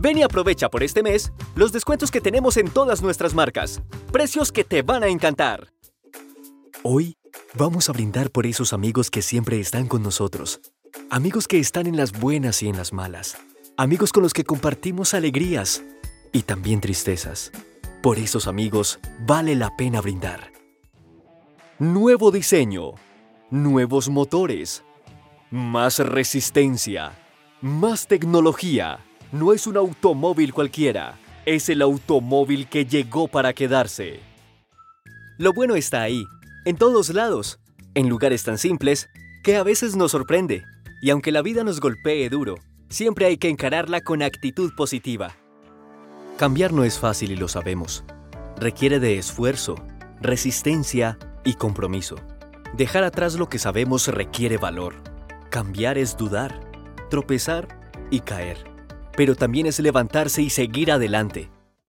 Ven y aprovecha por este mes los descuentos que tenemos en todas nuestras marcas. Precios que te van a encantar. Hoy vamos a brindar por esos amigos que siempre están con nosotros. Amigos que están en las buenas y en las malas. Amigos con los que compartimos alegrías y también tristezas. Por esos amigos vale la pena brindar. Nuevo diseño. Nuevos motores. Más resistencia. Más tecnología. No es un automóvil cualquiera. Es el automóvil que llegó para quedarse. Lo bueno está ahí, en todos lados, en lugares tan simples que a veces nos sorprende. Y aunque la vida nos golpee duro, siempre hay que encararla con actitud positiva. Cambiar no es fácil y lo sabemos. Requiere de esfuerzo, resistencia y compromiso. Dejar atrás lo que sabemos requiere valor. Cambiar es dudar, tropezar y caer. Pero también es levantarse y seguir adelante.